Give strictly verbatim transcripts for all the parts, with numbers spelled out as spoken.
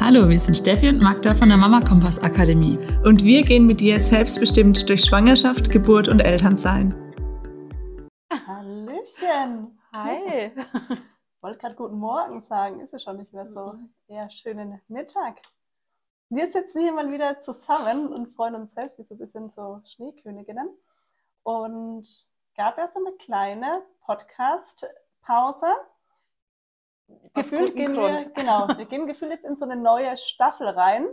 Hallo, wir sind Steffi und Magda von der Mama Kompass Akademie. Und wir gehen mit dir selbstbestimmt durch Schwangerschaft, Geburt und Elternsein. Hallöchen! Hi! Ich wollte gerade guten Morgen sagen, ist ja schon nicht mehr so. Mhm. Eher schönen Mittag. Wir sitzen hier mal wieder zusammen und freuen uns selbst wie so ein bisschen so Schneeköniginnen. Und gab ja so eine kleine Podcast-Pause. Gefühlt gehen wir, genau, wir gehen gefühlt jetzt in so eine neue Staffel rein.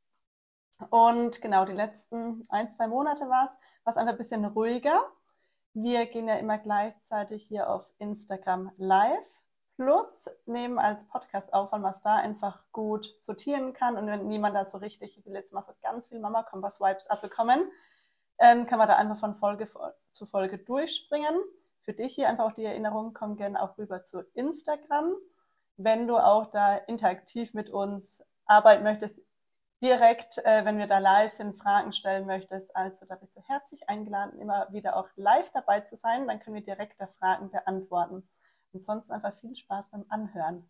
Und genau, die letzten ein, zwei Monate war es, war es einfach ein bisschen ruhiger. Wir gehen ja immer gleichzeitig hier auf Instagram live. Plus nehmen als Podcast auf, weil man es da einfach gut sortieren kann. Und wenn niemand da so richtig, ich will jetzt mal so ganz viel Mama Kompass Vibes abbekommen, ähm, kann man da einfach von Folge zu Folge durchspringen. Für dich hier einfach auch die Erinnerung, komm gerne auch rüber zu Instagram. Wenn du auch da interaktiv mit uns arbeiten möchtest, direkt, äh, wenn wir da live sind, Fragen stellen möchtest, also da bist du herzlich eingeladen, immer wieder auch live dabei zu sein, dann können wir direkt da Fragen beantworten. Und sonst einfach viel Spaß beim Anhören.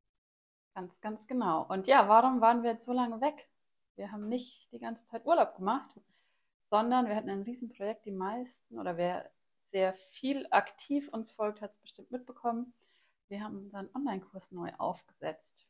Ganz, ganz genau. Und ja, warum waren wir jetzt so lange weg? Wir haben nicht die ganze Zeit Urlaub gemacht, sondern wir hatten ein Riesenprojekt, die meisten, oder wer sehr viel aktiv uns folgt, hat es bestimmt mitbekommen. Wir haben unseren Online-Kurs neu aufgesetzt.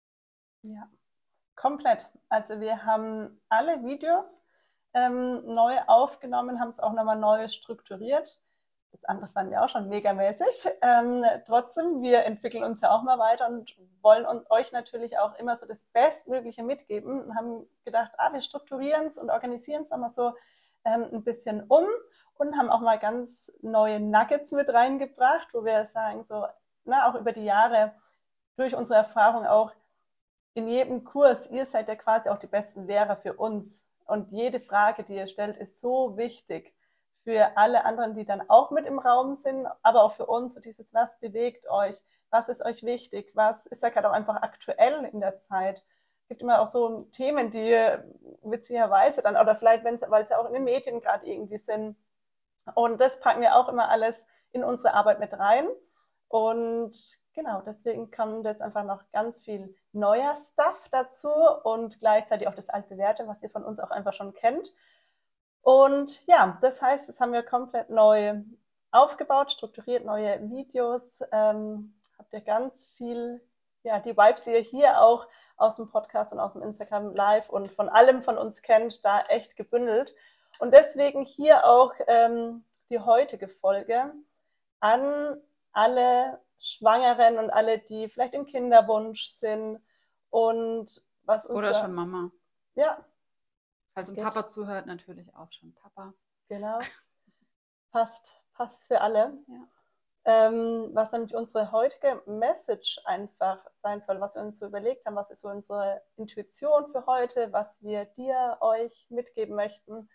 Ja, komplett. Also wir haben alle Videos ähm, neu aufgenommen, haben es auch nochmal neu strukturiert. Das andere fanden wir auch schon megamäßig. Ähm, trotzdem, wir entwickeln uns ja auch mal weiter und wollen und euch natürlich auch immer so das Bestmögliche mitgeben und haben gedacht, ah, wir strukturieren es und organisieren es nochmal so ähm, ein bisschen um und haben auch mal ganz neue Nuggets mit reingebracht, wo wir sagen, so, na, auch über die Jahre durch unsere Erfahrung auch in jedem Kurs, ihr seid ja quasi auch die besten Lehrer für uns und jede Frage, die ihr stellt, ist so wichtig für alle anderen, die dann auch mit im Raum sind, aber auch für uns, so dieses, was bewegt euch, was ist euch wichtig, was ist ja gerade auch einfach aktuell in der Zeit. Es gibt immer auch so Themen, die witzigerweise dann, oder vielleicht, weil es ja auch in den Medien gerade irgendwie sind. Und das packen wir auch immer alles in unsere Arbeit mit rein. Und genau, deswegen kommt jetzt einfach noch ganz viel neuer Stuff dazu und gleichzeitig auch das altbewährte, was ihr von uns auch einfach schon kennt. Und ja, das heißt, das haben wir komplett neu aufgebaut, strukturiert, neue Videos. Ähm, habt ihr ganz viel, ja, die Vibes, die ihr hier auch aus dem Podcast und aus dem Instagram Live und von allem von uns kennt, da echt gebündelt. Und deswegen hier auch ähm, die heutige Folge an alle Schwangeren und alle, die vielleicht im Kinderwunsch sind und was uns Oder schon Mama. Ja. Falls ein Papa zuhört, natürlich auch schon Papa. Genau. Passt, passt für alle. Ja. Ähm, was nämlich unsere heutige Message einfach sein soll, was wir uns so überlegt haben, was ist so unsere Intuition für heute, was wir dir, euch mitgeben möchten,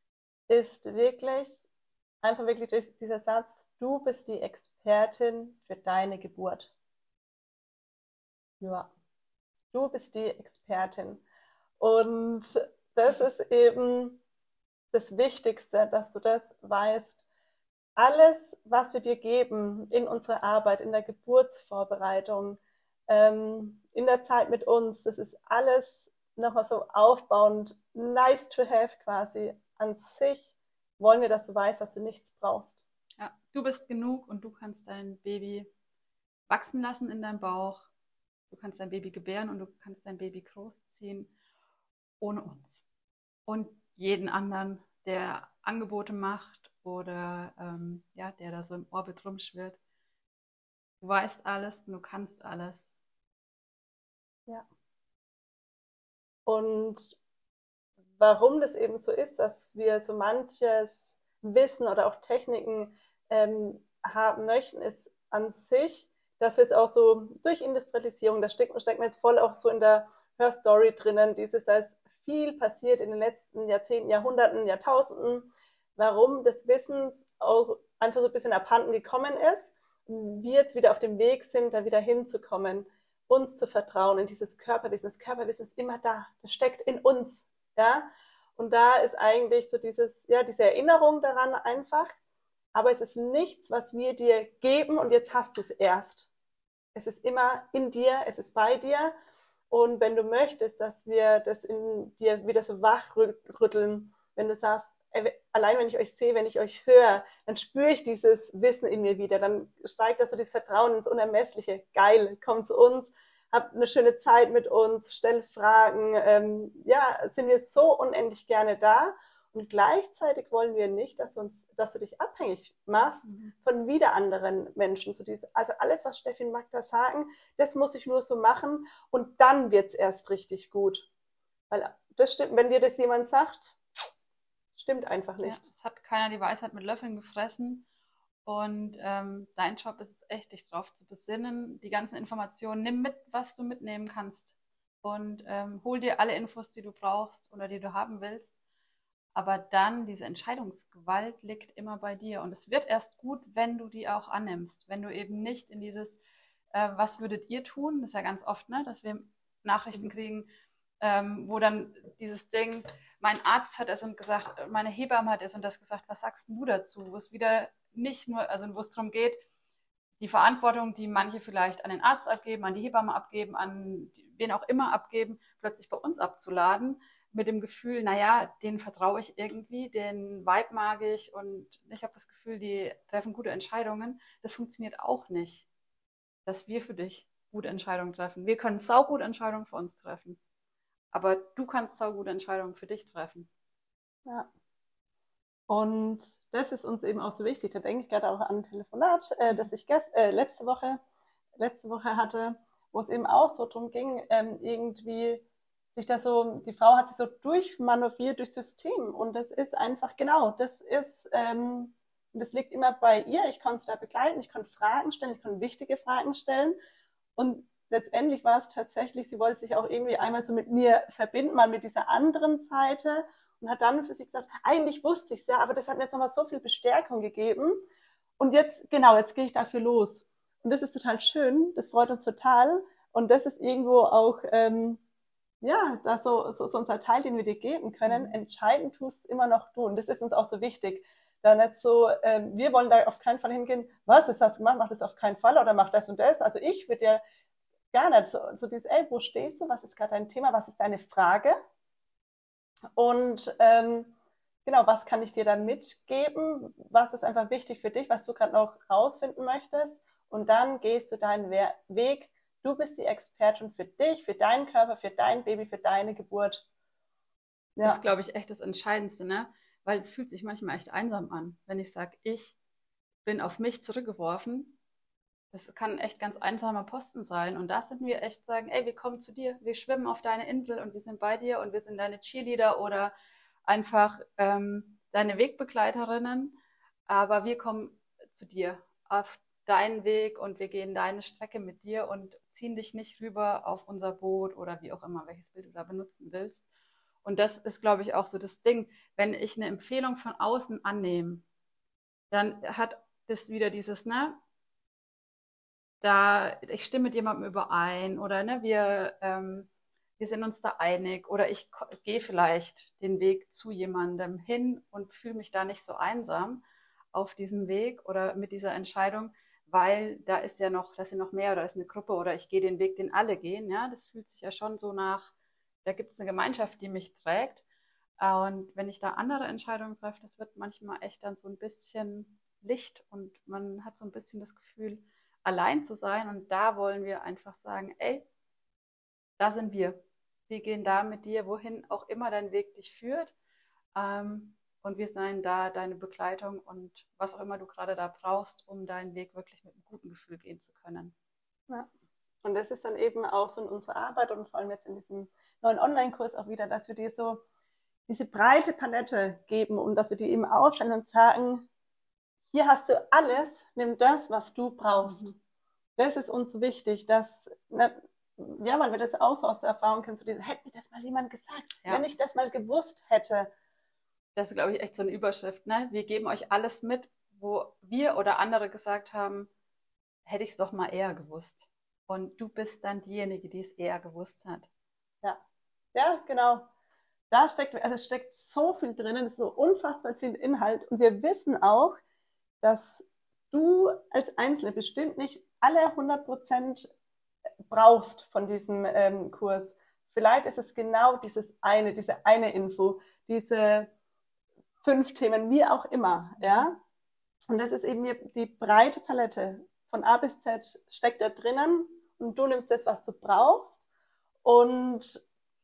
ist wirklich, einfach wirklich dieser Satz, du bist die Expertin für deine Geburt. Ja, du bist die Expertin. Und das ist eben das Wichtigste, dass du das weißt. Alles, was wir dir geben in unserer Arbeit, in der Geburtsvorbereitung, ähm, in der Zeit mit uns, das ist alles nochmal so aufbauend, nice to have quasi an sich. Wollen wir, dass du weißt, dass du nichts brauchst. Ja, du bist genug und du kannst dein Baby wachsen lassen in deinem Bauch. Du kannst dein Baby gebären und du kannst dein Baby großziehen ohne uns. Und jeden anderen, der Angebote macht oder ähm, ja, der da so im Orbit rumschwirrt. Du weißt alles und du kannst alles. Ja. Und warum das eben so ist, dass wir so manches Wissen oder auch Techniken ähm, haben möchten, ist an sich, dass wir es auch so durch Industrialisierung, da stecken, stecken wir jetzt voll auch so in der Hörstory drinnen, dieses, da ist viel passiert in den letzten Jahrzehnten, Jahrhunderten, Jahrtausenden, warum das Wissens auch einfach so ein bisschen abhanden gekommen ist, wir jetzt wieder auf dem Weg sind, da wieder hinzukommen, uns zu vertrauen in dieses Körperwissen. Das Körperwissen ist immer da, das steckt in uns, ja. Und da ist eigentlich so dieses, ja, diese Erinnerung daran einfach, aber es ist nichts, was wir dir geben und jetzt hast du es erst. Es ist immer in dir, es ist bei dir Und wenn du möchtest, dass wir das in dir wieder so wachrütteln, wenn du sagst, ey, allein wenn ich euch sehe, wenn ich euch höre, dann spüre ich dieses Wissen in mir wieder, dann steigt das so dieses Vertrauen ins Unermessliche. Geil, komm zu uns, hab eine schöne Zeit mit uns, stell Fragen, ähm, ja, sind wir so unendlich gerne da. Und gleichzeitig wollen wir nicht, dass, uns, dass du dich abhängig machst mhm. von wieder anderen Menschen. So dieses, also alles, was Steffi und Magda sagen, das muss ich nur so machen und dann wird's erst richtig gut. Weil das stimmt, wenn dir das jemand sagt, stimmt einfach nicht. Ja, es hat keiner die Weisheit mit Löffeln gefressen. Und ähm, dein Job ist es echt, dich drauf zu besinnen. Die ganzen Informationen, nimm mit, was du mitnehmen kannst. Und ähm, hol dir alle Infos, die du brauchst oder die du haben willst. Aber dann, diese Entscheidungsgewalt liegt immer bei dir. Und es wird erst gut, wenn du die auch annimmst. Wenn du eben nicht in dieses, äh, was würdet ihr tun? Das ist ja ganz oft, ne, dass wir Nachrichten kriegen, ähm, wo dann dieses Ding, mein Arzt hat es und gesagt, meine Hebamme hat es und das gesagt, was sagst du dazu? Wo es wieder nicht nur, also wo es darum geht, die Verantwortung, die manche vielleicht an den Arzt abgeben, an die Hebamme abgeben, an wen auch immer abgeben, plötzlich bei uns abzuladen, mit dem Gefühl, naja, denen vertraue ich irgendwie, den Vibe mag ich und ich habe das Gefühl, die treffen gute Entscheidungen. Das funktioniert auch nicht, dass wir für dich gute Entscheidungen treffen. Wir können saugute Entscheidungen für uns treffen, aber du kannst saugute Entscheidungen für dich treffen. Ja. Und das ist uns eben auch so wichtig. Da denke ich gerade auch an ein Telefonat, äh, das ich gest äh, letzte Woche letzte Woche hatte, wo es eben auch so drum ging, ähm, irgendwie sich da so, die Frau hat sich so durchmanövriert durchs System und das ist einfach, genau, das ist, ähm, das liegt immer bei ihr, ich konnte sie da begleiten, ich konnte Fragen stellen, ich konnte wichtige Fragen stellen und letztendlich war es tatsächlich, sie wollte sich auch irgendwie einmal so mit mir verbinden, mal mit dieser anderen Seite und hat dann für sich gesagt, eigentlich wusste ich es ja, aber das hat mir jetzt nochmal so viel Bestärkung gegeben und jetzt, genau, jetzt gehe ich dafür los und das ist total schön, das freut uns total und das ist irgendwo auch, ähm, ja, das so, so, so unser Teil, den wir dir geben können. Mhm. Entscheiden tust immer noch du. Und das ist uns auch so wichtig. Da nicht so, ähm, wir wollen da auf keinen Fall hingehen, was, das hast du gemacht, mach das auf keinen Fall oder mach das und das. Also ich würde ja gar nicht so, so dieses, ey, wo stehst du, was ist gerade dein Thema, was ist deine Frage? Und ähm, genau, was kann ich dir da mitgeben? Was ist einfach wichtig für dich, was du gerade noch rausfinden möchtest? Und dann gehst du deinen We- Weg. Du bist die Expertin für dich, für deinen Körper, für dein Baby, für deine Geburt. Ja. Das ist, glaube ich, echt das Entscheidendste, ne? Weil es fühlt sich manchmal echt einsam an, wenn ich sage, ich bin auf mich zurückgeworfen. Das kann echt ganz einsamer Posten sein. Und da sind wir echt sagen, ey, wir kommen zu dir, wir schwimmen auf deine Insel und wir sind bei dir und wir sind deine Cheerleader oder einfach ähm, deine Wegbegleiterinnen. Aber wir kommen zu dir auf deinen Weg und wir gehen deine Strecke mit dir und ziehen dich nicht rüber auf unser Boot oder wie auch immer, welches Bild du da benutzen willst. Und das ist, glaube ich, auch so das Ding. Wenn ich eine Empfehlung von außen annehme, dann hat das wieder dieses, ne, da, ich stimme mit jemandem überein oder ne, wir, ähm, wir sind uns da einig oder ich gehe vielleicht den Weg zu jemandem hin und fühle mich da nicht so einsam auf diesem Weg oder mit dieser Entscheidung, weil da ist ja noch, da sind noch mehr oder ist eine Gruppe oder ich gehe den Weg, den alle gehen, ja, das fühlt sich ja schon so nach, da gibt es eine Gemeinschaft, die mich trägt und wenn ich da andere Entscheidungen treffe, das wird manchmal echt dann so ein bisschen Licht und man hat so ein bisschen das Gefühl, allein zu sein und da wollen wir einfach sagen, ey, da sind wir, wir gehen da mit dir, wohin auch immer dein Weg dich führt, ähm, und wir seien da deine Begleitung und was auch immer du gerade da brauchst, um deinen Weg wirklich mit einem guten Gefühl gehen zu können. Ja. Und das ist dann eben auch so in unserer Arbeit und vor allem jetzt in diesem neuen Online-Kurs auch wieder, dass wir dir so diese breite Palette geben und dass wir dir eben aufstellen und sagen, hier hast du alles, nimm das, was du brauchst. Mhm. Das ist uns so wichtig, dass, ja, weil wir das auch so aus der Erfahrung kennen, so diese, hätte mir das mal jemand gesagt, ja. Wenn ich das mal gewusst hätte. Das ist, glaube ich, echt so eine Überschrift, ne? Wir geben euch alles mit, wo wir oder andere gesagt haben, hätte ich es doch mal eher gewusst. Und du bist dann diejenige, die es eher gewusst hat. Ja, ja, genau. Da steckt, also es steckt so viel drin, es ist so unfassbar viel Inhalt. Und wir wissen auch, dass du als Einzelne bestimmt nicht alle hundert Prozent brauchst von diesem ähm, Kurs. Vielleicht ist es genau dieses eine, diese eine Info, diese fünf Themen, wie auch immer, ja. Und das ist eben die breite Palette von A bis Z steckt da drinnen und du nimmst das, was du brauchst und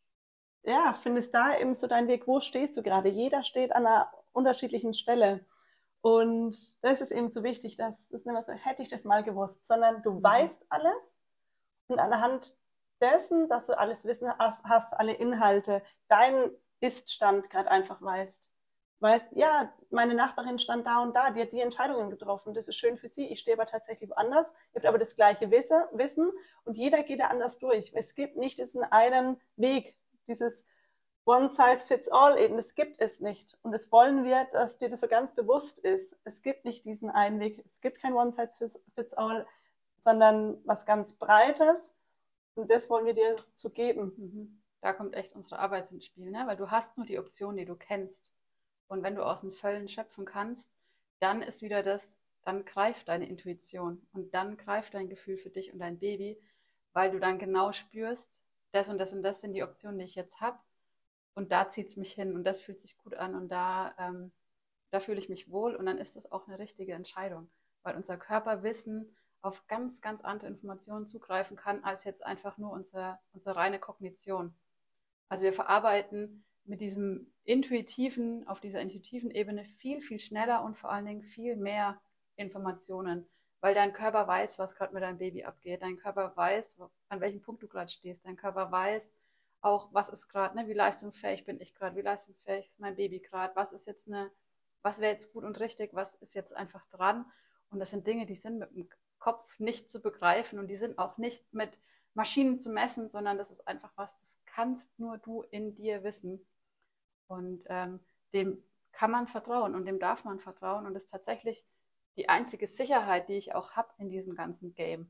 ja, findest da eben so deinen Weg. Wo stehst du gerade? Jeder steht an einer unterschiedlichen Stelle. Und das ist eben so wichtig, dass das nicht mehr so, hätte ich das mal gewusst, sondern du weißt alles und anhand dessen, dass du alles Wissen hast, hast alle Inhalte, deinen Ist-Stand gerade einfach weißt. Weißt, ja, meine Nachbarin stand da und da, die hat die Entscheidungen getroffen, das ist schön für sie, ich stehe aber tatsächlich woanders, ihr habt aber das gleiche Wissen und jeder geht da anders durch. Es gibt nicht diesen einen Weg, dieses One size fits all eben, das gibt es nicht. Und das wollen wir, dass dir das so ganz bewusst ist. Es gibt nicht diesen einen Weg, es gibt kein One size fits all, sondern was ganz Breites. Und das wollen wir dir zu geben. Mhm. Da kommt echt unsere Arbeit ins Spiel, ne? Weil du hast nur die Option, die du kennst. Und wenn du aus den Vollen schöpfen kannst, dann ist wieder das, dann greift deine Intuition und dann greift dein Gefühl für dich und dein Baby, weil du dann genau spürst, das und das und das sind die Optionen, die ich jetzt habe. Und da zieht es mich hin und das fühlt sich gut an und da, ähm, da fühle ich mich wohl und dann ist das auch eine richtige Entscheidung, weil unser Körperwissen auf ganz, ganz andere Informationen zugreifen kann, als jetzt einfach nur unsere, unsere reine Kognition. Also wir verarbeiten mit diesem intuitiven, auf dieser intuitiven Ebene viel, viel schneller und vor allen Dingen viel mehr Informationen, weil dein Körper weiß, was gerade mit deinem Baby abgeht, dein Körper weiß, an welchem Punkt du gerade stehst, dein Körper weiß, auch, was ist gerade, ne, wie leistungsfähig bin ich gerade, wie leistungsfähig ist mein Baby gerade, was ist jetzt eine, was wäre jetzt gut und richtig, was ist jetzt einfach dran. Und das sind Dinge, die sind mit dem Kopf nicht zu begreifen und die sind auch nicht mit Maschinen zu messen, sondern das ist einfach was, das kannst nur du in dir wissen. Und ähm, dem kann man vertrauen und dem darf man vertrauen und das ist tatsächlich die einzige Sicherheit, die ich auch habe in diesem ganzen Game.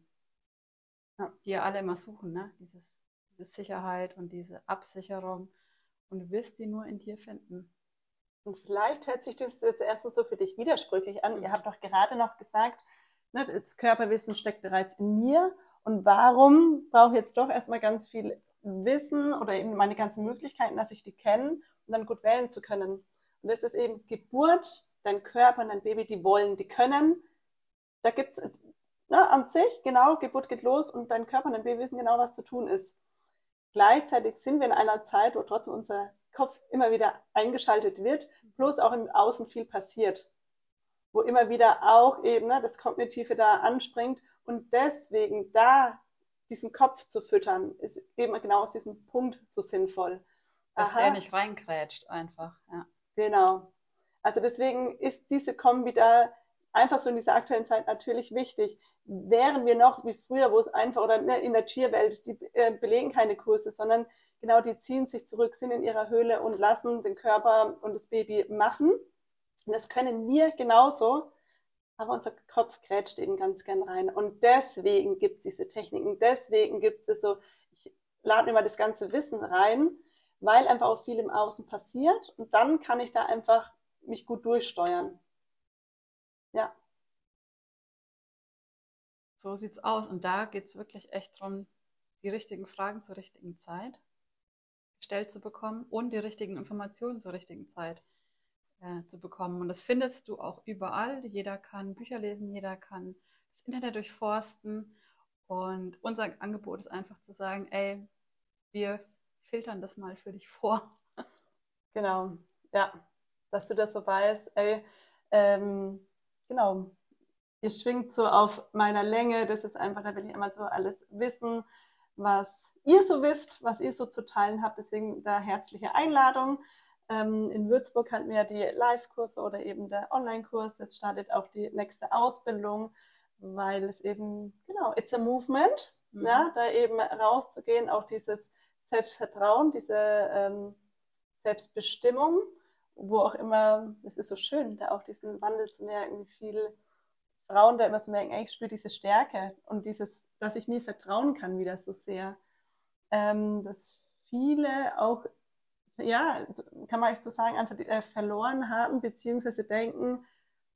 Ja, die ja alle immer suchen, ne? Dieses diese Sicherheit und diese Absicherung und du wirst sie nur in dir finden. Und vielleicht hört sich das jetzt erstens so für dich widersprüchlich an. Mhm. Ihr habt doch gerade noch gesagt, ne, das Körperwissen steckt bereits in mir und warum brauche ich jetzt doch erstmal ganz viel Wissen oder eben meine ganzen Möglichkeiten, dass ich die kenne, um dann gut wählen zu können. Und das ist eben Geburt, dein Körper und dein Baby, die wollen, die können. Da gibt es an sich, genau, Geburt geht los und dein Körper und dein Baby wissen genau, was zu tun ist. Gleichzeitig sind wir in einer Zeit, wo trotzdem unser Kopf immer wieder eingeschaltet wird, bloß auch im Außen viel passiert, wo immer wieder auch eben ne, das Kognitive da anspringt und deswegen da diesen Kopf zu füttern, ist eben genau aus diesem Punkt so sinnvoll. Dass Aha. der nicht reingrätscht einfach. Ja. Genau. Also deswegen ist diese Kombi da einfach so in dieser aktuellen Zeit natürlich wichtig. Wären wir noch wie früher, wo es einfach, oder in der Tierwelt, die äh, belegen keine Kurse, sondern genau die ziehen sich zurück, sind in ihrer Höhle und lassen den Körper und das Baby machen. Und das können wir genauso, aber unser Kopf grätscht eben ganz gern rein. Und deswegen gibt es diese Techniken, deswegen gibt es so, ich lade mir mal das ganze Wissen rein, weil einfach auch viel im Außen passiert und dann kann ich da einfach mich gut durchsteuern. Ja. So sieht's aus. Und da geht es wirklich echt darum, die richtigen Fragen zur richtigen Zeit gestellt zu bekommen und die richtigen Informationen zur richtigen Zeit äh, zu bekommen. Und das findest du auch überall. Jeder kann Bücher lesen, jeder kann das Internet durchforsten. Und unser Angebot ist einfach zu sagen, ey, wir filtern das mal für dich vor. Genau, ja, dass du das so weißt, ey, ähm, genau, ihr schwingt so auf meiner Länge, das ist einfach, da will ich einmal so alles wissen, was ihr so wisst, was ihr so zu teilen habt, deswegen da herzliche Einladung. Ähm, in Würzburg hatten wir die Live-Kurse oder eben der Online-Kurs, jetzt startet auch die nächste Ausbildung, weil es eben, genau, it's a movement, mhm. ja, da eben rauszugehen, auch dieses Selbstvertrauen, diese ähm, Selbstbestimmung, wo auch immer, es ist so schön, da auch diesen Wandel zu merken, wie viele Frauen da immer so merken, ey, ich spüre diese Stärke und dieses, dass ich mir vertrauen kann wieder so sehr. Ähm, dass viele auch, ja, kann man echt so sagen, einfach äh, verloren haben, beziehungsweise denken,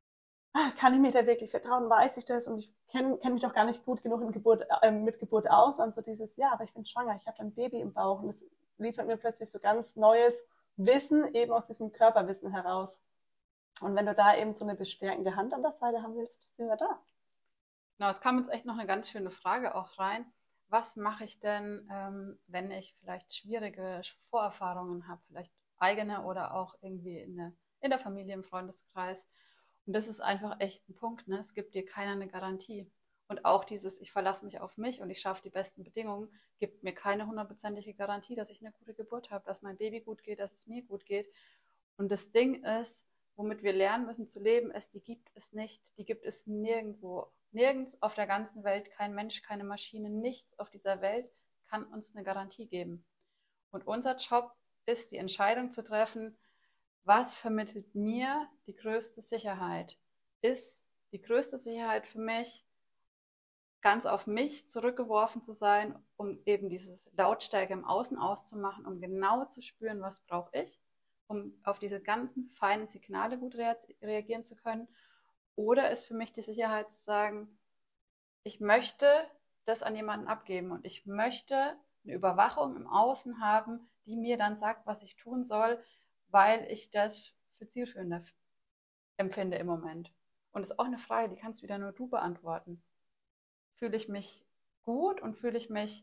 ah, kann ich mir da wirklich vertrauen, weiß ich das und ich kenne kenn mich doch gar nicht gut genug in Geburt, äh, mit Geburt aus. Und so dieses, ja, aber ich bin schwanger, ich habe ein Baby im Bauch und das liefert mir plötzlich so ganz neues Wissen, eben aus diesem Körperwissen heraus. Und wenn du da eben so eine bestärkende Hand an der Seite haben willst, sind wir da. Genau, es kam jetzt echt noch eine ganz schöne Frage auch rein. Was mache ich denn, ähm, wenn ich vielleicht schwierige Vorerfahrungen habe, vielleicht eigene oder auch irgendwie in der, in der Familie, im Freundeskreis? Und das ist einfach echt ein Punkt, ne? Es gibt dir keiner eine Garantie. Und auch dieses, ich verlasse mich auf mich und ich schaffe die besten Bedingungen, gibt mir keine hundertprozentige Garantie, dass ich eine gute Geburt habe, dass mein Baby gut geht, dass es mir gut geht. Und das Ding ist, womit wir lernen müssen zu leben, ist, die gibt es nicht. Die gibt es nirgendwo. Nirgends auf der ganzen Welt, kein Mensch, keine Maschine, nichts auf dieser Welt kann uns eine Garantie geben. Und unser Job ist, die Entscheidung zu treffen, was vermittelt mir die größte Sicherheit? Ist die größte Sicherheit für mich, ganz auf mich zurückgeworfen zu sein, um eben dieses Lautstärke im Außen auszumachen, um genau zu spüren, was brauche ich, um auf diese ganzen feinen Signale gut reagieren zu können? Oder ist für mich die Sicherheit zu sagen, ich möchte das an jemanden abgeben und ich möchte eine Überwachung im Außen haben, die mir dann sagt, was ich tun soll, weil ich das für zielführender empfinde im Moment. Und das ist auch eine Frage, die kannst wieder nur du beantworten. Fühle ich mich gut und fühle ich mich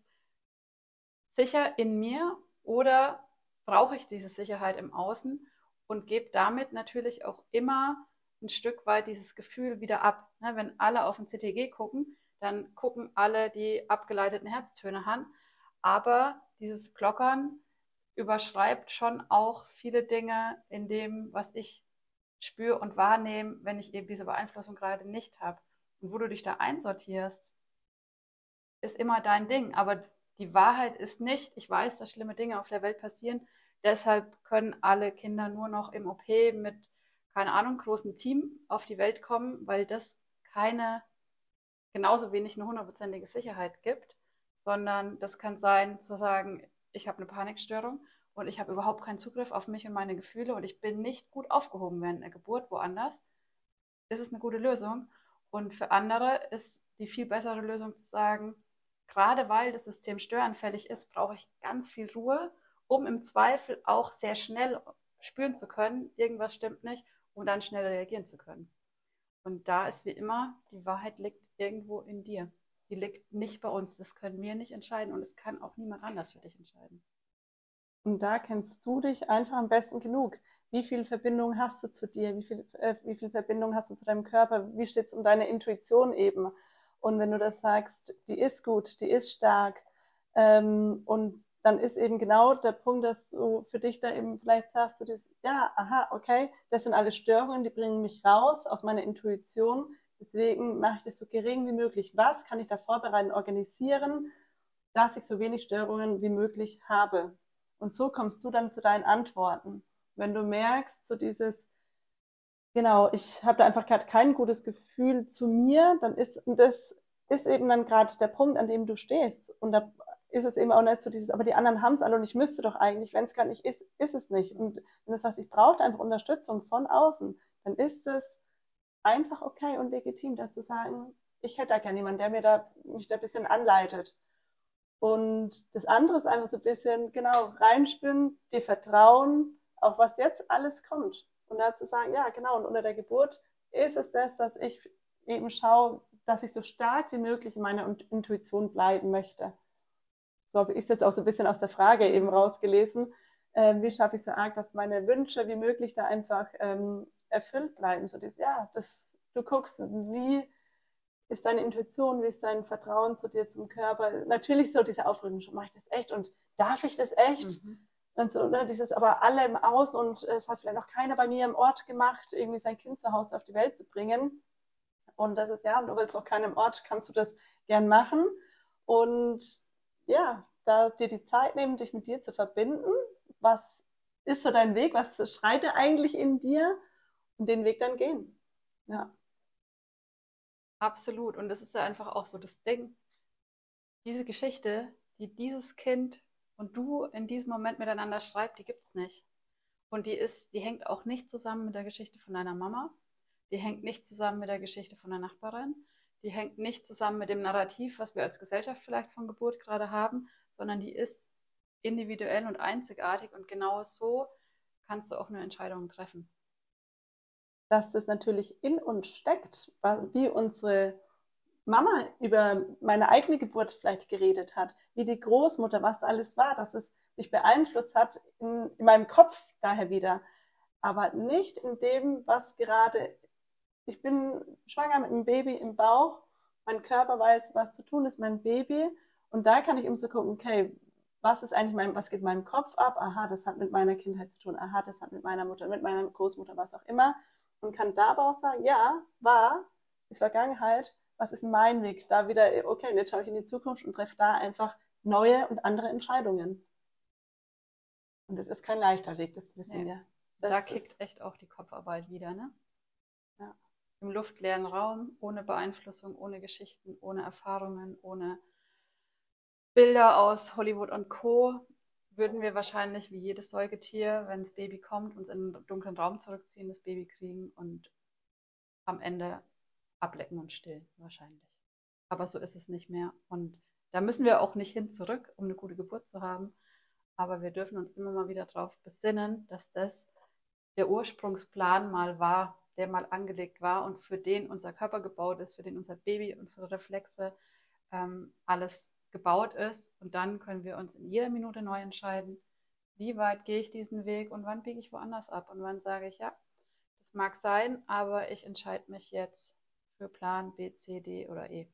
sicher in mir oder brauche ich diese Sicherheit im Außen und gebe damit natürlich auch immer ein Stück weit dieses Gefühl wieder ab. Ne, wenn alle auf ein C T G gucken, dann gucken alle die abgeleiteten Herztöne an. Aber dieses Glockern überschreibt schon auch viele Dinge in dem, was ich spüre und wahrnehme, wenn ich eben diese Beeinflussung gerade nicht habe. Und wo du dich da einsortierst, ist immer dein Ding. Aber die Wahrheit ist nicht, ich weiß, dass schlimme Dinge auf der Welt passieren. Deshalb können alle Kinder nur noch im O P mit, keine Ahnung, großem Team auf die Welt kommen, weil das keine, genauso wenig eine hundertprozentige Sicherheit gibt, sondern das kann sein, zu sagen, ich habe eine Panikstörung und ich habe überhaupt keinen Zugriff auf mich und meine Gefühle und ich bin nicht gut aufgehoben während der Geburt woanders. Das ist eine gute Lösung. Und für andere ist die viel bessere Lösung zu sagen, gerade weil das System störanfällig ist, brauche ich ganz viel Ruhe, um im Zweifel auch sehr schnell spüren zu können, irgendwas stimmt nicht, um dann schnell reagieren zu können. Und da ist wie immer, die Wahrheit liegt irgendwo in dir. Die liegt nicht bei uns. Das können wir nicht entscheiden und es kann auch niemand anders für dich entscheiden. Und da kennst du dich einfach am besten genug. Wie viel Verbindung hast du zu dir? Wie viel, äh, wie viel Verbindung hast du zu deinem Körper? Wie steht es um deine Intuition eben? Und wenn du das sagst, die ist gut, die ist stark, ähm, und dann ist eben genau der Punkt, dass du für dich da eben vielleicht sagst, du das, ja, aha, okay, das sind alle Störungen, die bringen mich raus aus meiner Intuition. Deswegen mache ich das so gering wie möglich. Was kann ich da vorbereiten, organisieren, dass ich so wenig Störungen wie möglich habe? Und so kommst du dann zu deinen Antworten. Wenn du merkst, so dieses, genau, ich habe da einfach gerade kein gutes Gefühl zu mir, dann ist, und das ist eben dann gerade der Punkt, an dem du stehst. Und da ist es eben auch nicht so dieses, aber die anderen haben es alle und ich müsste doch eigentlich, wenn es gar nicht ist, ist es nicht. Und wenn du sagst, ich brauche einfach Unterstützung von außen, dann ist es einfach okay und legitim, da zu sagen, ich hätte da gerne jemanden, der mir da, mich da ein bisschen anleitet. Und das andere ist einfach so ein bisschen, genau, reinspüren, dir vertrauen, auf was jetzt alles kommt. Und da zu sagen, ja, genau, und unter der Geburt ist es das, dass ich eben schaue, dass ich so stark wie möglich in meiner Intuition bleiben möchte. So habe ich es jetzt auch so ein bisschen aus der Frage eben rausgelesen. Äh, wie schaffe ich so arg, dass meine Wünsche wie möglich da einfach ähm, erfüllt bleiben? So das, ja, das, du guckst, wie ist deine Intuition, wie ist dein Vertrauen zu dir, zum Körper? Natürlich so diese Aufregung, schon mache ich das echt und darf ich das echt? Mhm. Und so, ne, dieses aber alle im Aus und es hat vielleicht noch keiner bei mir im Ort gemacht, irgendwie sein Kind zu Hause auf die Welt zu bringen. Und das ist ja, nur weil es auch keiner im Ort, kannst du das gern machen. Und ja, da dir die Zeit nehmen, dich mit dir zu verbinden. Was ist so dein Weg? Was schreit eigentlich in dir? Und den Weg dann gehen. Ja. Absolut. Und das ist ja einfach auch so das Ding. Diese Geschichte, die dieses Kind und du in diesem Moment miteinander schreibt, die gibt es nicht. Und die ist, die hängt auch nicht zusammen mit der Geschichte von deiner Mama. Die hängt nicht zusammen mit der Geschichte von der Nachbarin. Die hängt nicht zusammen mit dem Narrativ, was wir als Gesellschaft vielleicht von Geburt gerade haben, sondern die ist individuell und einzigartig und genau so kannst du auch nur Entscheidungen treffen. Dass das natürlich in uns steckt, wie unsere Mama über meine eigene Geburt vielleicht geredet hat, wie die Großmutter, was alles war, dass es mich beeinflusst hat in, in meinem Kopf daher wieder, aber nicht in dem, was gerade, ich bin schwanger mit einem Baby im Bauch, mein Körper weiß, was zu tun ist, mein Baby, und da kann ich eben so gucken, okay, was ist eigentlich mein, was geht in meinem Kopf ab? Aha, das hat mit meiner Kindheit zu tun, aha, das hat mit meiner Mutter, mit meiner Großmutter, was auch immer, und kann dabei auch sagen, ja, war, ist Vergangenheit, was ist mein Weg? Da wieder, okay, und jetzt schaue ich in die Zukunft und treffe da einfach neue und andere Entscheidungen. Und das ist kein leichter Weg, das wissen Nee. wir. Das Da ist, kickt echt auch die Kopfarbeit wieder, ne? Ja. Im luftleeren Raum, ohne Beeinflussung, ohne Geschichten, ohne Erfahrungen, ohne Bilder aus Hollywood und Co. würden wir wahrscheinlich wie jedes Säugetier, wenn das Baby kommt, uns in einen dunklen Raum zurückziehen, das Baby kriegen und am Ende ablecken und stillen, wahrscheinlich. Aber so ist es nicht mehr. Und da müssen wir auch nicht hin zurück, um eine gute Geburt zu haben. Aber wir dürfen uns immer mal wieder darauf besinnen, dass das der Ursprungsplan mal war, der mal angelegt war und für den unser Körper gebaut ist, für den unser Baby, unsere Reflexe, ähm, alles gebaut ist. Und dann können wir uns in jeder Minute neu entscheiden, wie weit gehe ich diesen Weg und wann biege ich woanders ab und wann sage ich, ja, das mag sein, aber ich entscheide mich jetzt für Plan B, C, D oder E.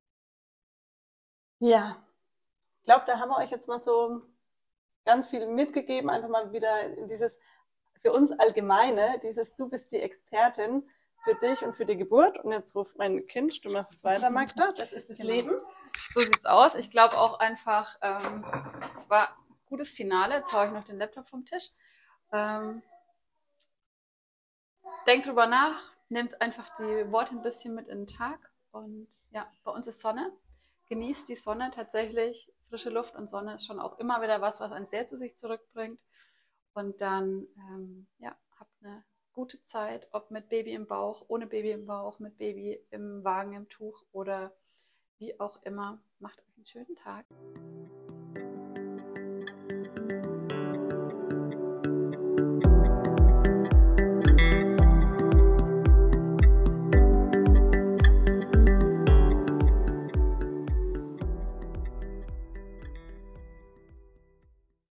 Ja, ich glaube, da haben wir euch jetzt mal so ganz viel mitgegeben, einfach mal wieder in dieses, für uns Allgemeine, dieses du bist die Expertin für dich und für die Geburt. Und jetzt ruft mein Kind, du machst weiter, Magda, das ist das Genau. Leben. So sieht's aus. Ich glaube auch einfach, ähm, es war ein gutes Finale. Jetzt haue ich noch den Laptop vom Tisch. Ähm, denkt drüber nach, nehmt einfach die Worte ein bisschen mit in den Tag. Und ja, bei uns ist Sonne. Genießt die Sonne tatsächlich. Frische Luft und Sonne ist schon auch immer wieder was, was einen sehr zu sich zurückbringt. Und dann, ähm, ja, habt eine gute Zeit, ob mit Baby im Bauch, ohne Baby im Bauch, mit Baby im Wagen, im Tuch oder wie auch immer. Macht euch einen schönen Tag.